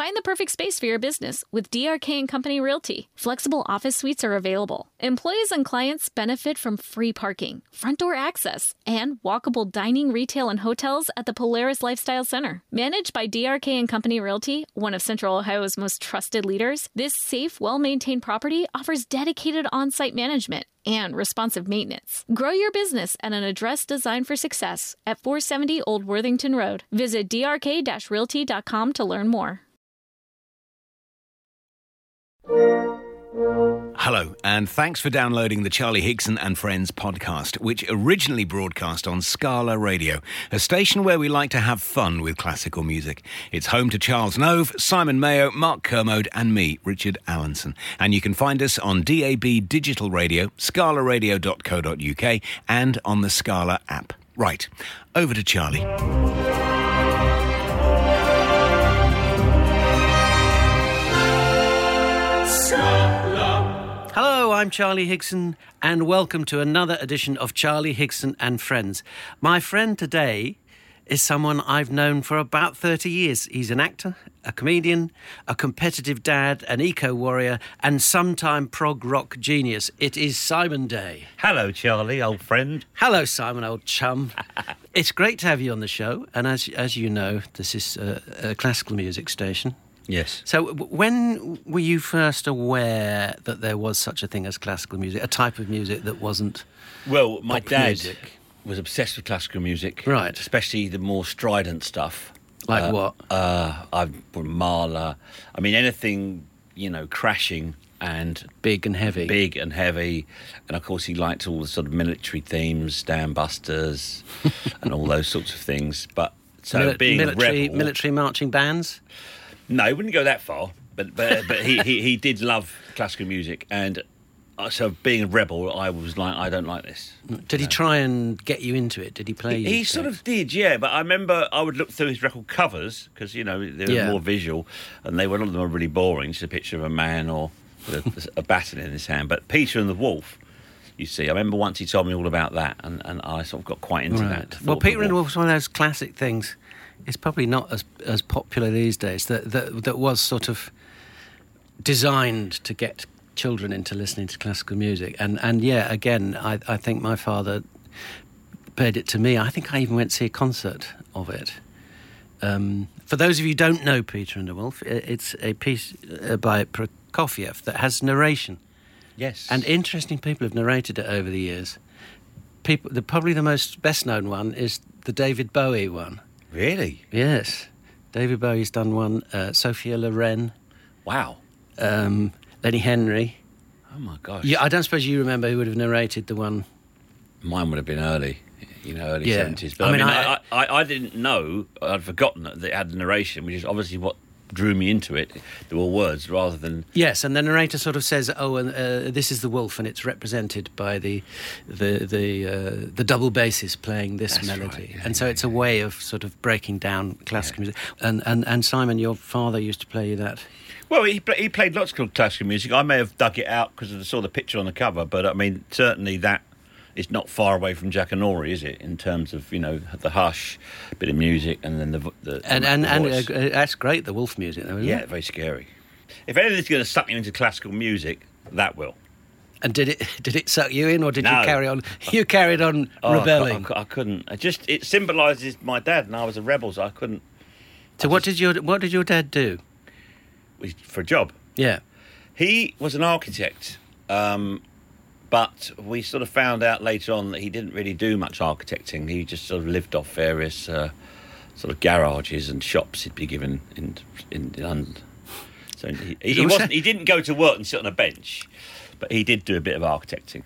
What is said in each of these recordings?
Find the perfect space for your business with DRK and Company Realty. Flexible office suites are available. Employees and clients benefit from free parking, front door access, and walkable dining, retail, and hotels at the Polaris Lifestyle Center. Managed by DRK and Company Realty, one of Central Ohio's most trusted leaders, this safe, well-maintained property offers dedicated on-site management and responsive maintenance. Grow your business at an address designed for success at 470 Old Worthington Road. Visit drk-realty.com to learn more. Hello, and thanks for downloading the Charlie Higson and Friends podcast, which originally broadcast on Scala Radio, a station where we like to have fun with classical music. It's home to Charles Nove, Simon Mayo, Mark Kermode, and me, Richard Allenson. And you can find us on DAB Digital Radio, scalaradio.co.uk, and on the Scala app. Right, over to Charlie. Hello, I'm Charlie Higson, and welcome to another edition of Charlie Higson and Friends. My friend today is someone I've known for about 30 years. He's an actor, a comedian, a competitive dad, an eco-warrior, and sometime prog rock genius. It is Simon Day. Hello, Charlie, old friend. Hello, Simon, old chum. It's great to have you on the show, and as you know, this is a classical music station. Yes. So when were you first aware that there was such a thing as classical music, a type of music that wasn't Well, my pop dad music? was obsessed with classical music. Right. Especially the more strident stuff. Like what? Mahler. I mean, anything, crashing and... Big and heavy. And, of course, he liked all the sort of military themes, Dam Busters, and all those sorts of things. But so being a rebel... Military marching bands? No, he wouldn't go that far, but he did love classical music, and so being a rebel, I was like, I don't like this. Did he try and get you into it? Did he play you? He sort of did, yeah, but I remember I would look through his record covers, because, they were more visual, and a lot of them were really boring, just a picture of a man or with a baton in his hand. But Peter and the Wolf, you see, I remember once he told me all about that, and I sort of got quite into that. Well, Peter and the Wolf was one of those classic things. It's probably not as popular these days, that was sort of designed to get children into listening to classical music. And yeah, again, I think my father played it to me. I think I even went to see a concert of it. For those of you who don't know Peter and the Wolf, it's a piece by Prokofiev that has narration. Yes. And interesting people have narrated it over the years. Probably the best known one is the David Bowie one. Really? Yes. David Bowie's done one, Sophia Loren. Wow. Lenny Henry. Oh, my gosh. Yeah, I don't suppose you remember who would have narrated the one. Mine would have been early 70s. But I didn't know, I'd forgotten that it had narration, which is obviously what drew me into it. There were words rather than... Yes, and the narrator sort of says, this is the wolf, and it's represented by the double basses playing this melody. Right, and so it's a way of sort of breaking down classical music. And Simon, your father used to play you that. Well, he played lots of classical music. I may have dug it out because I saw the picture on the cover, but I mean, certainly that is not far away from Jackanory, is it? In terms of the hush, bit of music, and then the voice. That's great. The wolf music, though, isn't it? Yeah, very scary. If anything's going to suck you into classical music, that will. And did it suck you in, or did you carry on? You carried on rebelling. I couldn't. It symbolises my dad, and I was a rebel, so I couldn't. So what did your dad do? For a job? Yeah. He was an architect, but we sort of found out later on that he didn't really do much architecting. He just sort of lived off various sort of garages and shops he'd be given in London. So he didn't go to work and sit on a bench, but he did do a bit of architectural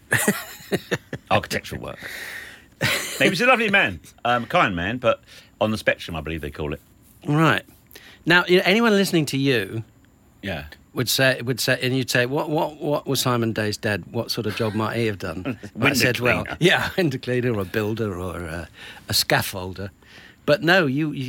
work. He was a lovely man, kind man, but on the spectrum, I believe they call it. Right. Now, anyone listening to you... Yeah. Would say, and you'd say, what was Simon Day's dad? What sort of job might he have done? I said, cleaner. a window cleaner or a builder or a scaffolder. But no,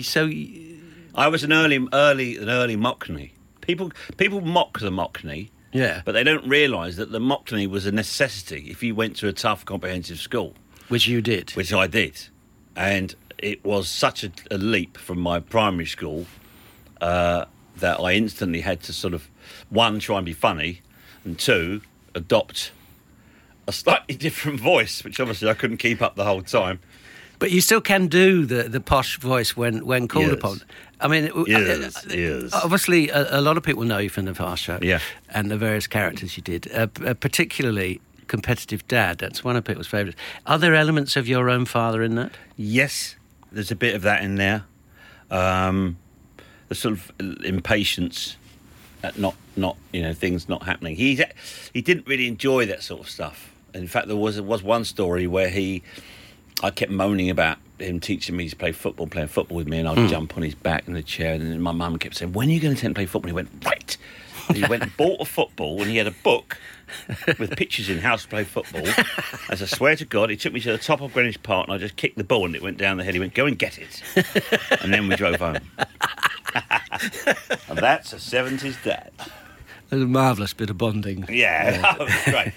I was an early Mockney. People mock the Mockney. Yeah. But they don't realise that the Mockney was a necessity if you went to a tough comprehensive school. Which you did. Which I did. And it was such a leap from my primary school that I instantly had to sort of, one, try and be funny, and two, adopt a slightly different voice, which obviously I couldn't keep up the whole time. But you still can do the posh voice when called Yes. upon. I mean, Yes. obviously a lot of people know you from the Fast Show, Yeah. and the various characters you did, particularly Competitive Dad. That's one of people's favourites. Are there elements of your own father in that? Yes, there's a bit of that in there. The sort of impatience at not things not happening. He didn't really enjoy that sort of stuff. In fact, there was one story where I kept moaning about him teaching me to play football, playing football with me, and I'd jump on his back in the chair, and then my mum kept saying, "When are you going to attempt to play football?" And he went, "Right." And he went and bought a football, and he had a book with pictures in how to play football. As I swear to God, he took me to the top of Greenwich Park, and I just kicked the ball, and it went down the head. He went, "Go and get it." And then we drove home. And that's a 70s dad. A marvellous bit of bonding. Yeah, that was great.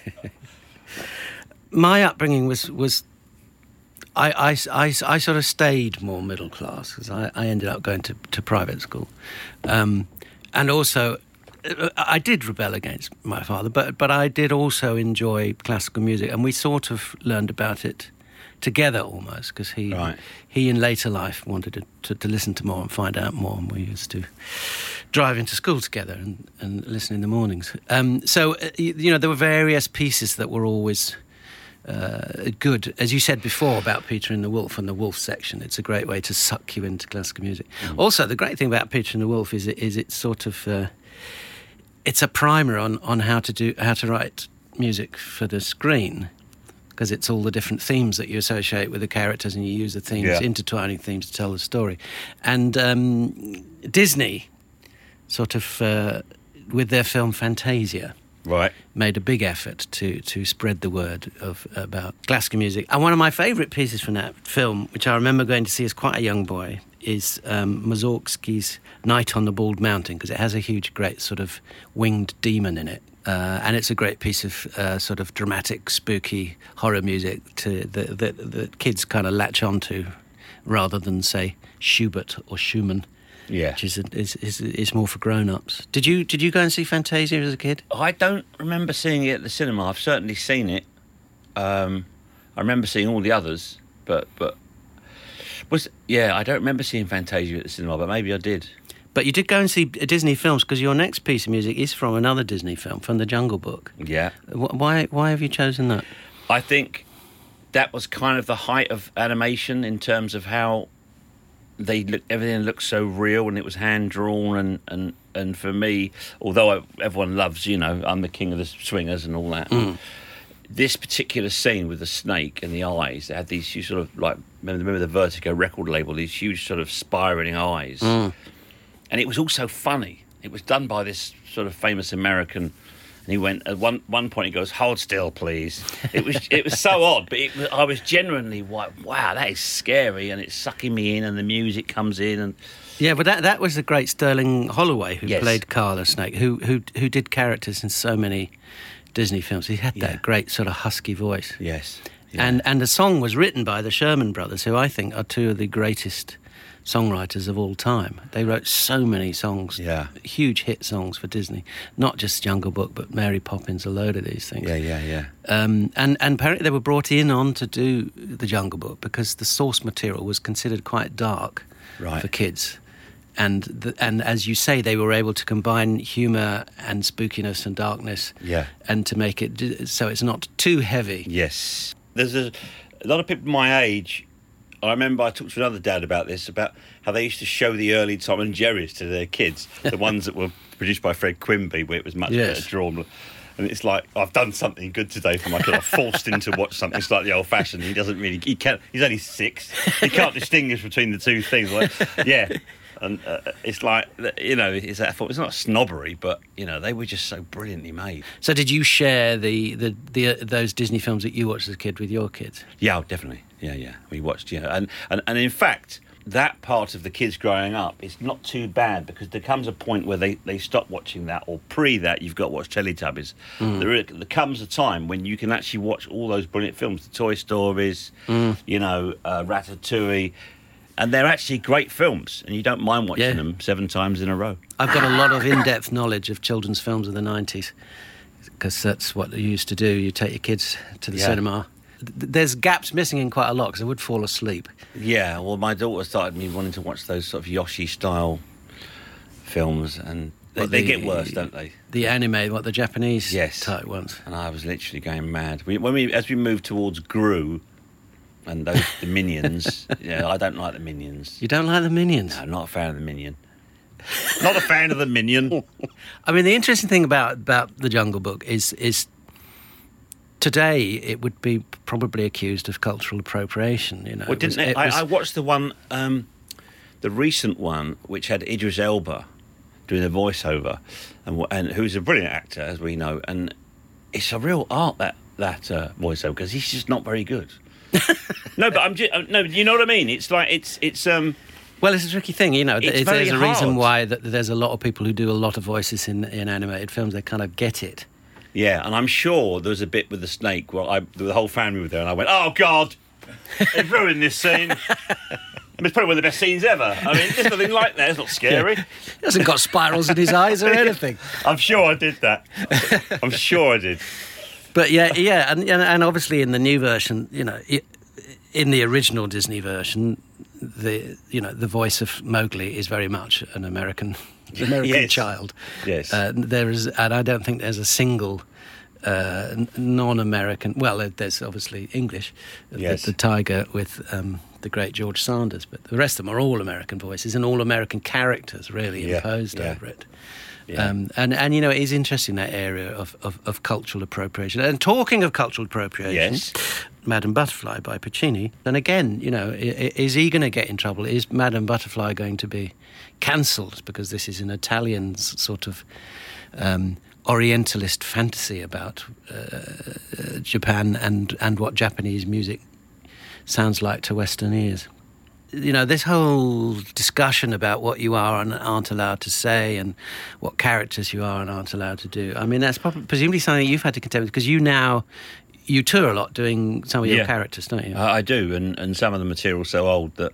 My upbringing was I sort of stayed more middle class because I ended up going to private school, and also I did rebel against my father, but I did also enjoy classical music, and we sort of learned about it together almost because he in later life wanted to listen to more and find out more, and we used to drive into school together and listen in the mornings. So there were various pieces that were always good. As you said before about Peter and the Wolf and the Wolf section, it's a great way to suck you into classical music. Also, the great thing about Peter and the Wolf is it's sort of it's a primer on how to write music for the screen, because it's all the different themes that you associate with the characters, and you use the themes, intertwining themes to tell the story. And Disney sort of with their film Fantasia, made a big effort to spread the word about classical music. And one of my favourite pieces from that film, which I remember going to see as quite a young boy, is Mussorgsky's Night on the Bald Mountain, because it has a great sort of winged demon in it. And it's a great piece of sort of dramatic, spooky horror music that kids kind of latch onto, rather than, say, Schubert or Schumann. Yeah, which is more for grown-ups. Did you go and see Fantasia as a kid? I don't remember seeing it at the cinema. I've certainly seen it. I remember seeing all the others, but I don't remember seeing Fantasia at the cinema, but maybe I did. But you did go and see Disney films, because your next piece of music is from another Disney film, from The Jungle Book. Yeah. Why have you chosen that? I think that was kind of the height of animation in terms of how everything looked so real, and it was hand drawn, and for me, although everyone loves, I'm the king of the swingers and all that. This particular scene with the snake and the eyes, they had these huge sort of, like, remember the Vertigo record label, these huge sort of spiraling eyes. And it was also funny. It was done by this sort of famous American, and he went, at one point he goes, "Hold still, please." It was so odd, but I was genuinely like, wow, that is scary, and it's sucking me in, and the music comes in, and yeah, but that was the great Sterling Holloway who played Carl the Snake, who did characters in so many Disney films. He had that great sort of husky voice. Yes. Yeah. And the song was written by the Sherman Brothers, who I think are two of the greatest songwriters of all time. They wrote so many songs, huge hit songs for Disney, not just Jungle Book, but Mary Poppins, a load of these things. And apparently they were brought on to do the Jungle Book because the source material was considered quite dark for kids. And as you say, they were able to combine humour and spookiness and darkness, and to make it so it's not too heavy. Yes. There's a lot of people my age. I remember I talked to another dad about this, about how they used to show the early Tom and Jerry's to their kids, the ones that were produced by Fred Quimby, where it was much better drawn. And it's like, I've done something good today for my kid. I've forced him to watch something slightly old-fashioned. He's only 6. He can't distinguish between the two things. And it's like, it's not snobbery, but, they were just so brilliantly made. So did you share those Disney films that you watched as a kid with your kids? Yeah, definitely. Yeah. We watched, and in fact, that part of the kids growing up is not too bad, because there comes a point where they stop watching that, or that you've got to watch Teletubbies. There comes a time when you can actually watch all those brilliant films, the Toy Stories, Ratatouille, And they're actually great films, and you don't mind watching them 7 times in a row. I've got a lot of in-depth knowledge of children's films of the 90s, because that's what you used to do. You take your kids to the cinema. There's gaps missing in quite a lot, because I would fall asleep. Yeah, well, my daughter started me wanting to watch those sort of Yoshi-style films, and they get worse, don't they? The anime, the Japanese type ones. And I was literally going mad. As we moved towards Gru and the Minions, I don't like the Minions. You don't like the Minions? No, not a fan of the Minion. Not a fan of the Minion. I mean, the interesting thing about the Jungle Book is today it would be probably accused of cultural appropriation. Well, I watched the one, the recent one, which had Idris Elba doing a voiceover, and who's a brilliant actor, as we know, and it's a real art that voiceover, because he's just not very good. No, but you know what I mean. It's like it's. Well, it's a tricky thing, It's there's a hard. reason why there's a lot of people who do a lot of voices in animated films. They kind of get it. Yeah, and I'm sure there was a bit with the snake where the whole family were there, and I went, "Oh God, they've ruined this scene." It's probably one of the best scenes ever. I mean, there's nothing like that. It's not scary. He hasn't got spirals in his eyes or anything. I'm sure I did that. I'm sure I did. But and obviously in the new version, in the original Disney version, the voice of Mowgli is very much an American child. Yes. And I don't think there's a single non-American. Well, there's obviously English, the tiger with the great George Sanders, but the rest of them are all American voices and all American characters really imposed over it. Yeah. And it is interesting, that area of cultural appropriation. And talking of cultural appropriation, Madame Butterfly by Puccini, and again, is he going to get in trouble? Is Madame Butterfly going to be cancelled because this is an Italian sort of Orientalist fantasy about Japan and what Japanese music sounds like to Western ears? This whole discussion about what you are and aren't allowed to say and what characters you are and aren't allowed to do, I mean, that's presumably something you've had to contend with, because you tour a lot doing some of your characters, don't you? I do, and some of the material's so old that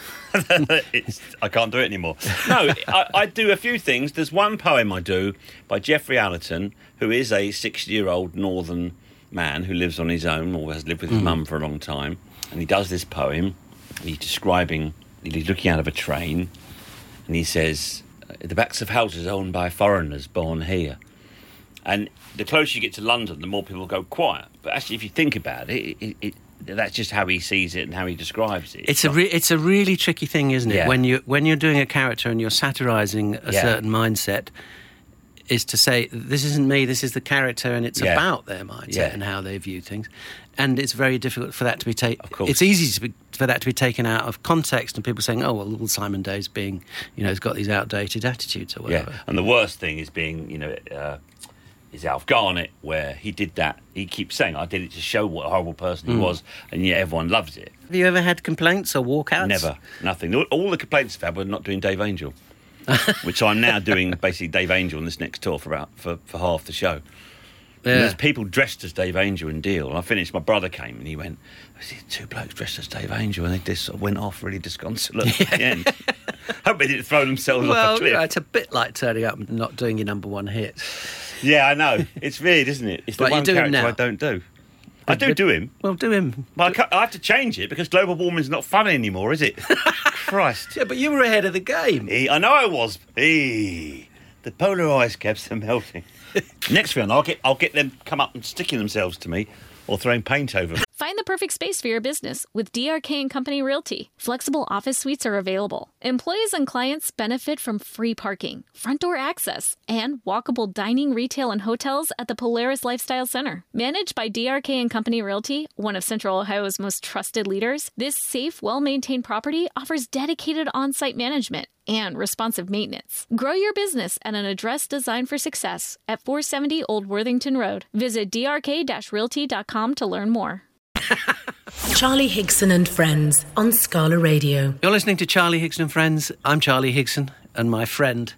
I can't do it anymore. No, I do a few things. There's one poem I do by Geoffrey Allerton, who is a 60-year-old northern man who lives on his own, or has lived with his mum for a long time, and he does this poem. He's looking out of a train, and he says, "The backs of houses owned by foreigners born here." And the closer you get to London, the more people go quiet. But actually, if you think about it, that's just how he sees it and how he describes it. It's a really tricky thing, isn't it? Yeah. When you're doing a character and you're satirising a certain mindset, is to say, this isn't me, this is the character, and it's about their mindset and how they view things. And it's very difficult for that to be taken. Of course. It's easy for that to be taken out of context, and people saying, "Oh, well, Simon Day's being, he's got these outdated attitudes or whatever." Yeah, and the worst thing is being, is Alf Garnett, where he did that. He keeps saying, "I did it to show what a horrible person he was," and yet everyone loves it. Have you ever had complaints or walkouts? Never, nothing. All the complaints I've had were not doing Dave Angel, which I'm now doing basically Dave Angel on this next tour for half the show. Yeah. There's people dressed as Dave Angel in Deal. And I finished, my brother came and he went, "I see 2 blokes dressed as Dave Angel," and they just sort of went off really disconsolate at the end. Hope they didn't throw themselves off a cliff. Well, it's a bit like turning up and not doing your number one hit. Yeah, I know. It's weird, isn't it? It's the one character I don't do. I do him. Well, do him. But I have to change it because global warming's not funny anymore, is it? Christ. Yeah, but you were ahead of the game. I know I was. The polar ice caps are melting. Next film, I'll get them come up and sticking themselves to me or throwing paint over them. Find the perfect space for your business with DRK & Company Realty. Flexible office suites are available. Employees and clients benefit from free parking, front door access, and walkable dining, retail, and hotels at the Polaris Lifestyle Center. Managed by DRK & Company Realty, one of Central Ohio's most trusted leaders, this safe, well-maintained property offers dedicated on-site management and responsive maintenance. Grow your business at an address designed for success at 470 Old Worthington Road. Visit drk-realty.com to learn more. Charlie Higson and Friends on Scala Radio. You're listening to Charlie Higson and Friends. I'm Charlie Higson, and my friend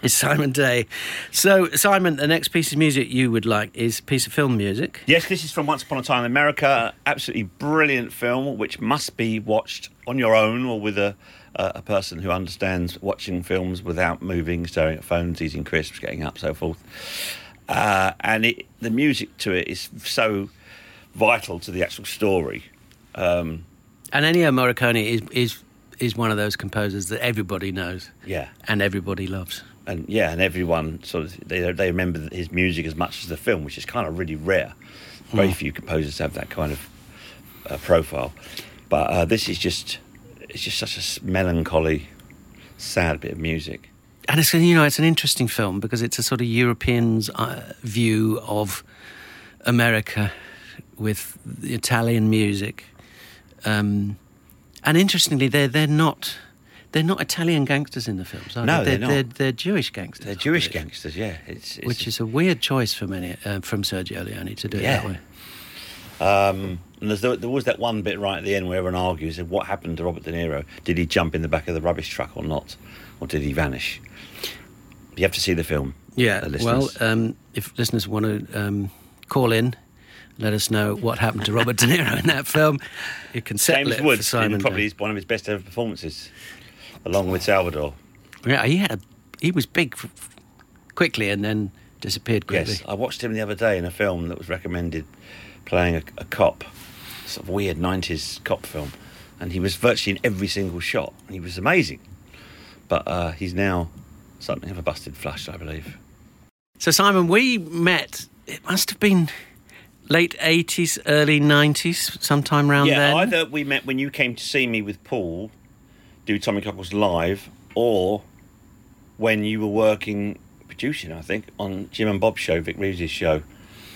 is Simon Day. So, Simon, the next piece of music you would like is a piece of film music. Yes, this is from Once Upon a Time in America. Absolutely brilliant film, which must be watched on your own or with a person who understands watching films without moving, staring at phones, eating crisps, getting up, so forth. And the music to it is so vital to the actual story. And Ennio Morricone is one of those composers that everybody knows, and everybody loves, and everyone sort of they remember his music as much as the film, which is kind of really rare. Very few composers have that kind of profile, but this is just such a melancholy, sad bit of music. And it's an interesting film because it's a sort of European's view of America with the Italian music. And interestingly, they're not Italian gangsters in the films, are no, they? they're not. They're Jewish gangsters. They're Jewish gangsters, yeah. Which is a weird choice for many from Sergio Leone to do it that way. And there was that one bit right at the end where everyone argues, what happened to Robert De Niro? Did he jump in the back of the rubbish truck or not? Or did he vanish? You have to see the film. Yeah, well, if listeners want to call in, let us know what happened to Robert De Niro in that film. You can settle James it Woods, for Simon. Probably one of his best ever performances, along with Salvador. Yeah, he was big quickly and then disappeared quickly. Yes, I watched him the other day in a film that was recommended, playing a cop, sort of weird 90s cop film, and he was virtually in every single shot. He was amazing, but he's now something of a busted flush, I believe. So Simon, we met, it must have been late 80s, early 90s, sometime around then? Yeah, either we met when you came to see me with Paul do Tommy Cockles Live, or when you were producing, I think, on Jim and Bob's show, Vic Reeves' show.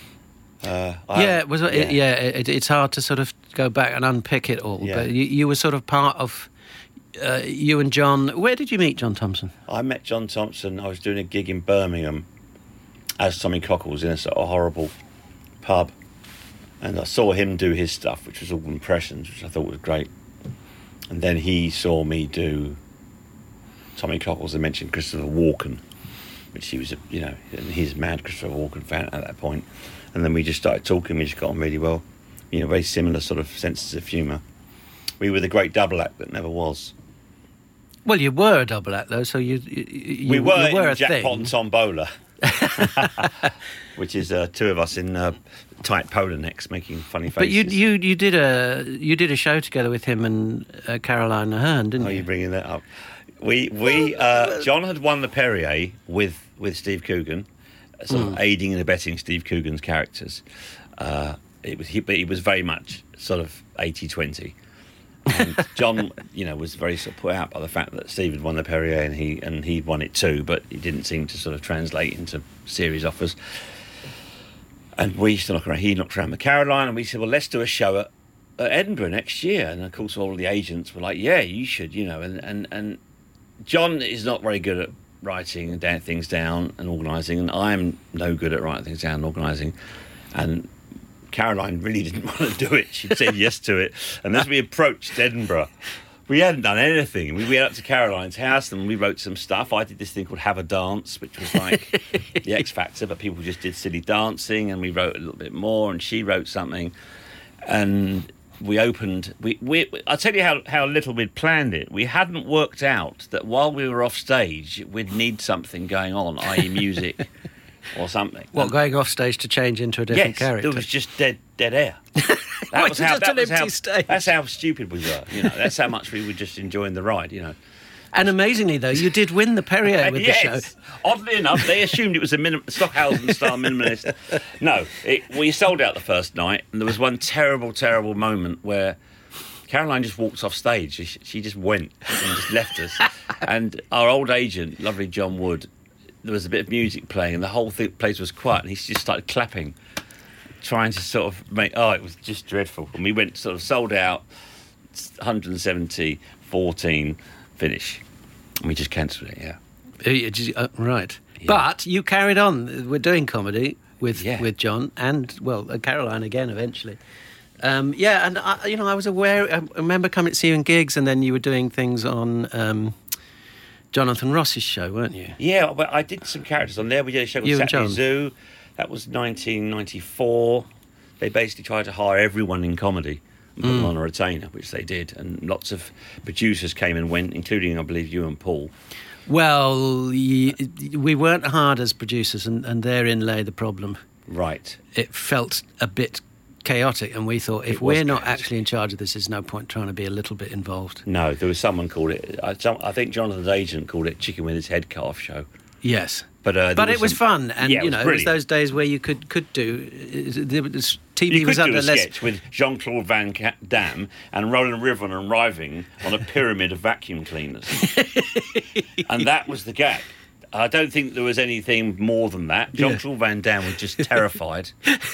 It's hard to sort of go back and unpick it all, but you were sort of part of... you and John... Where did you meet John Thompson? I met John Thompson. I was doing a gig in Birmingham as Tommy Cockles in a sort of horrible pub, and I saw him do his stuff, which was all impressions, which I thought was great. And then he saw me do Tommy Cockles and mentioned Christopher Walken, which he was, and he's a mad Christopher Walken fan at that point. And then we just started talking. We just got on really well. Very similar sort of senses of humour. We were the great double act that never was. Well, you were a double act though, so you were in a Jackpot thing. and Tombola, which is two of us in tight polo necks making funny faces. But you did a show together with him and Caroline Aherne, didn't you? Oh, you're bringing that up. We John had won the Perrier with Steve Coogan, sort of aiding and abetting Steve Coogan's characters. But he was very much sort of 80-20. And John, was very sort of put out by the fact that Steve had won the Perrier and he won it too, but it didn't seem to sort of translate into series offers. And we used to knock around. He knocked around with Caroline, and we said, "Well, let's do a show at Edinburgh next year." And of course, all the agents were like, "Yeah, you should," And John is not very good at writing and things down and organising, and I'm no good at writing things down and organising. And Caroline really didn't want to do it. She'd said yes to it. And as we approached Edinburgh, we hadn't done anything. We went up to Caroline's house and we wrote some stuff. I did this thing called Have a Dance, which was like the X Factor, but people just did silly dancing, and we wrote a little bit more, and she wrote something. And we opened... I'll tell you how little we'd planned it. We hadn't worked out that while we were off stage, we'd need something going on, i.e. music... or something. What, going off stage to change into a different character? Yes, there was just dead air. That's how stupid we were. That's how much we were just enjoying the ride. And amazingly, though, you did win the Perrier with the show. Oddly enough, they assumed it was a Stockhausen-style minimalist. No, we sold out the first night, and there was one terrible, terrible moment where Caroline just walked off stage. She just went and just left us. And our old agent, lovely John Wood, there was a bit of music playing, and the whole place was quiet, and he just started clapping, trying to sort of make... Oh, it was just dreadful. And we went sort of sold out, 170, 14, finish. And we just cancelled it, yeah. Right. Yeah. But you carried on. We're doing comedy with John and, Caroline again eventually. And I was aware... I remember coming to see you in gigs, and then you were doing things on... Jonathan Ross's show, weren't you? Yeah, well, I did some characters on there. We did a show called You and Saturday John. Zoo. That was 1994. They basically tried to hire everyone in comedy and put them on a retainer, which they did. And lots of producers came and went, including, I believe, you and Paul. Well, we weren't hard as producers, and therein lay the problem. Right. It felt a bit chaotic, and we thought, if It was we're not chaotic. actually in charge of this, there's no point trying to be a little bit involved. No, there was someone called it... I think Jonathan's agent called it Chicken with His Head Cut Off Show. Yes. But it was fun, and yeah, you know, it was brilliant. those days where you could do. TV You was could do under a less. sketch with Jean-Claude Van Damme and Roland Riven arriving on a pyramid of vacuum cleaners. And that was the gag. I don't think there was anything more than that. Jean-Claude Van Damme was just terrified.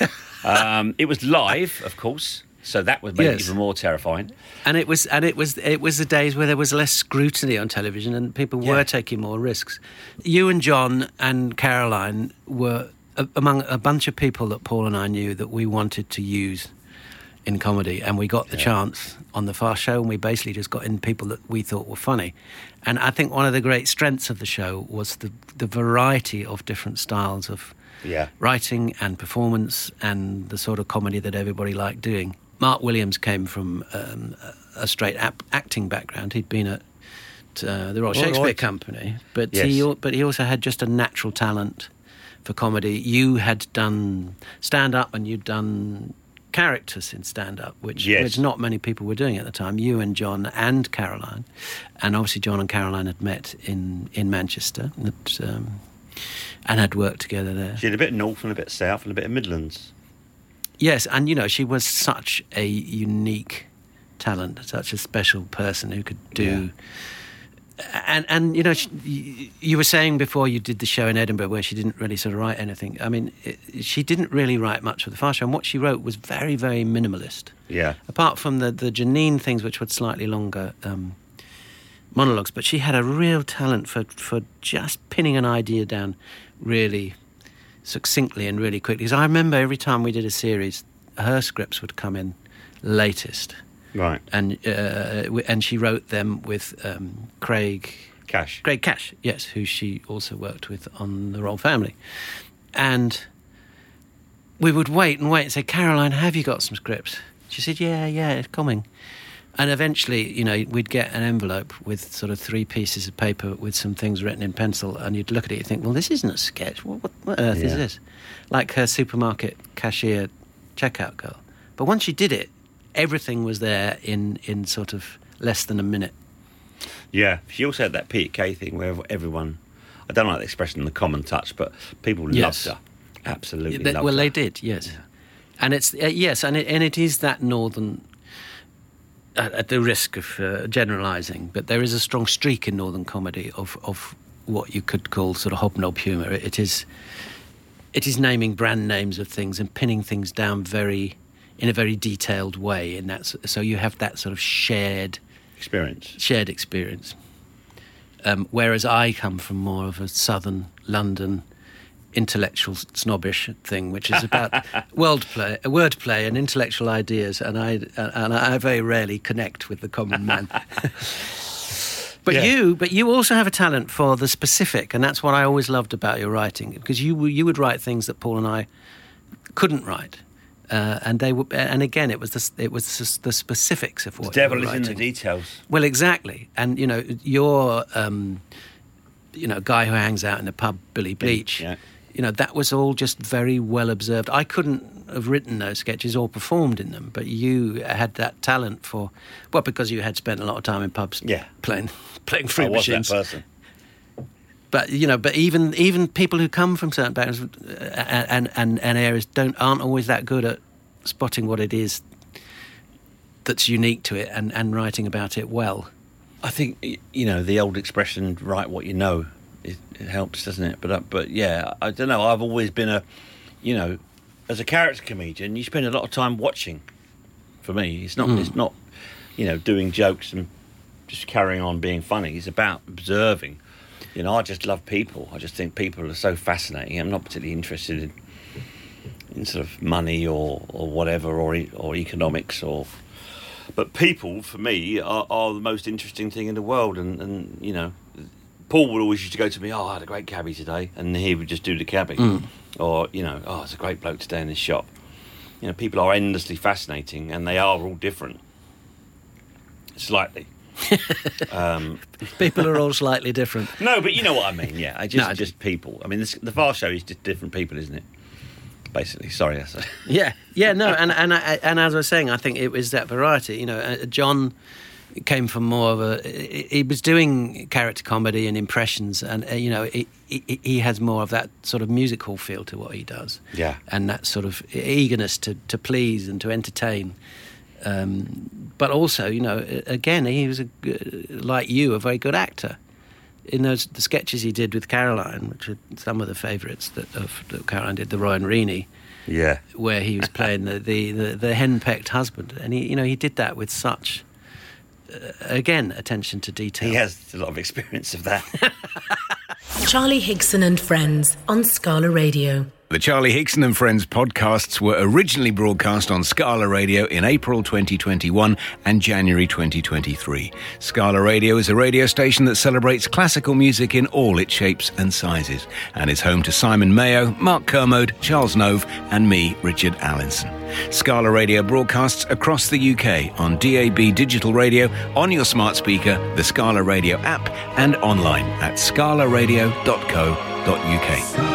It was live, of course, so that was maybe even more terrifying. And it was the days where there was less scrutiny on television and people were taking more risks. You and John and Caroline were among a bunch of people that Paul and I knew that we wanted to use in comedy, and we got the chance on the Fast Show, and we basically just got in people that we thought were funny. And I think one of the great strengths of the show was the variety of different styles of writing and performance and the sort of comedy that everybody liked doing. Mark Williams came from a straight acting background. He'd been at the Royal Shakespeare Company, but he also had just a natural talent for comedy. You had done stand-up and you'd done characters in stand-up, which not many people were doing at the time. You and John and Caroline, and obviously John and Caroline had met in Manchester and had worked together there. She had a bit of north and a bit of south and a bit of Midlands. Yes, and you know, she was such a unique talent, such a special person who could do... And you know, you were saying before you did the show in Edinburgh where she didn't really sort of write anything. I mean, she didn't really write much for the Fast Show, and what she wrote was very, very minimalist. Yeah. Apart from the Janine things, which were slightly longer monologues, but she had a real talent for just pinning an idea down really succinctly and really quickly. Because I remember every time we did a series, her scripts would come in latest. Right. And she wrote them with Craig Cash, yes, who she also worked with on The Royal Family. And we would wait and say, Caroline, have you got some scripts? She said, yeah, it's coming. And eventually, you know, we'd get an envelope with sort of 3 pieces of paper with some things written in pencil, and you'd look at it and think, well, this isn't a sketch. What earth is this? Like her supermarket cashier checkout girl. But once she did it, everything was there in sort of less than a minute. Yeah. She also had that Peter Kay thing where everyone, I don't like the expression, the common touch, but people loved her. Absolutely loved her. Well, they did, yes. Yeah. And it's, and it is that northern, at the risk of generalising, but there is a strong streak in northern comedy of what you could call sort of hobnob humour. It is naming brand names of things and pinning things down in a very detailed way, and so you have that sort of shared experience. Whereas I come from more of a southern London intellectual snobbish thing, which is about wordplay and intellectual ideas, and I very rarely connect with the common man. But you also have a talent for the specific, and that's what I always loved about your writing, because you would write things that Paul and I couldn't write. And they were, and again, it was the specifics of what the devil you were is in writing. the details. Well, exactly, and you know, you're guy who hangs out in the pub, Billy Bleach. Yeah. You know, that was all just very well observed. I couldn't have written those sketches or performed in them, but you had that talent for, well, because you had spent a lot of time in pubs, playing fruit machines. I was that person. But you know, even people who come from certain backgrounds and areas aren't always that good at spotting what it is that's unique to it and writing about it well. I think, you know, the old expression, write what you know, it helps, doesn't it? But yeah, I don't know. I've always been as a character comedian, you spend a lot of time watching. For me, it's not, you know, doing jokes and just carrying on being funny. It's about observing. You know, I just love people. I just think people are so fascinating. I'm not particularly interested in sort of money or whatever or economics but people for me are the most interesting thing in the world. And you know, Paul would always used to go to me, "Oh, I had a great cabbie today," and he would just do the cabbie. Or, you know, "Oh, it's a great bloke today in his shop." You know, people are endlessly fascinating, and they are all different. Slightly. People are all slightly different. No, but you know what I mean, yeah. Just people. I mean, the Fast Show is just different people, isn't it? Basically. Sorry, that's it. Yeah, no, and as I was saying, I think it was that variety. You know, John came from more of he was doing character comedy and impressions, and you know, he has more of that sort of musical feel to what he does. Yeah. And that sort of eagerness to please and to entertain. But also, you know, again, he was like you, a very good actor. In the sketches he did with Caroline, which are some of the favourites that Caroline did, the Roy and Reenie, Yeah. where he was playing the henpecked husband, and he did that with such again attention to detail. He has a lot of experience of that. Charlie Higson and Friends on Scala Radio. The Charlie Higson and Friends podcasts were originally broadcast on Scala Radio in April 2021 and January 2023. Scala Radio is a radio station that celebrates classical music in all its shapes and sizes and is home to Simon Mayo, Mark Kermode, Charles Nove and me, Richard Allinson. Scala Radio broadcasts across the UK on DAB digital radio, on your smart speaker, the Scala Radio app and online at scalaradio.co.uk.